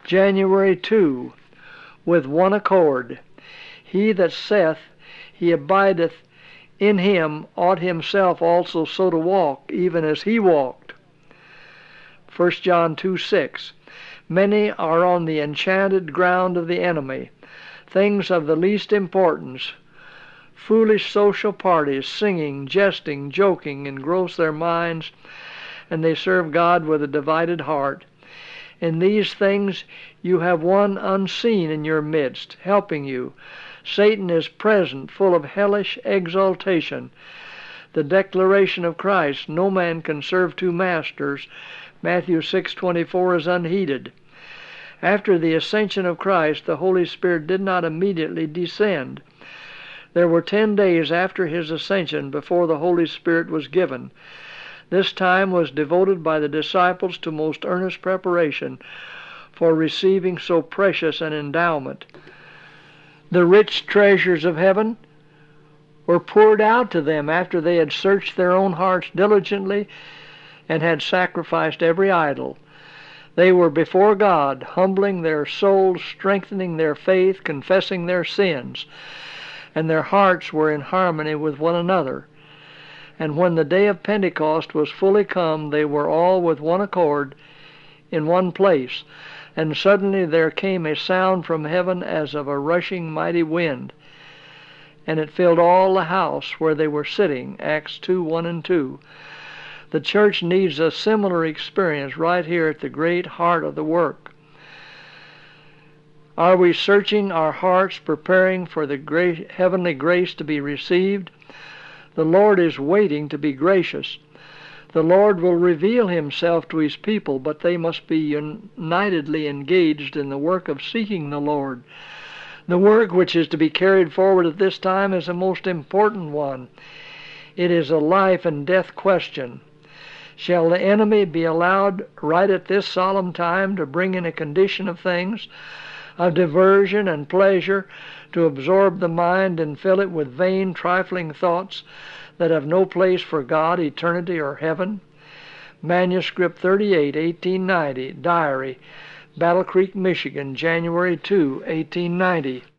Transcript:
January 2. With one accord. He that saith he abideth in him ought himself also so to walk, even as he walked. 1 John 2:6. Many are on the enchanted ground of the enemy. Things of the least importance, foolish social parties, singing, jesting, joking, engross their minds, and they serve God with a divided heart. In these things you have one unseen in your midst, helping you. Satan is present, full of hellish exultation. The declaration of Christ, no man can serve two masters, Matthew 6:24, is unheeded. After the ascension of Christ, the Holy Spirit did not immediately descend. There were 10 days after his ascension before the Holy Spirit was given. This time was devoted by the disciples to most earnest preparation for receiving so precious an endowment. The rich treasures of heaven were poured out to them after they had searched their own hearts diligently and had sacrificed every idol. They were before God, humbling their souls, strengthening their faith, confessing their sins, and their hearts were in harmony with one another. And when the day of Pentecost was fully come, they were all with one accord in one place. And suddenly there came a sound from heaven as of a rushing mighty wind, and it filled all the house where they were sitting. Acts 2:1 and 2. The church needs a similar experience right here at the great heart of the work. Are we searching our hearts, preparing for the great heavenly grace to be received? The Lord is waiting to be gracious. The Lord will reveal himself to his people, but they must be unitedly engaged in the work of seeking the Lord. The work which is to be carried forward at this time is a most important one. It is a life and death question. Shall the enemy be allowed right at this solemn time to bring in a condition of things, of diversion and pleasure, to absorb the mind and fill it with vain, trifling thoughts that have no place for God, eternity, or heaven? Manuscript 38, 1890, Diary, Battle Creek, Michigan, January 2, 1890.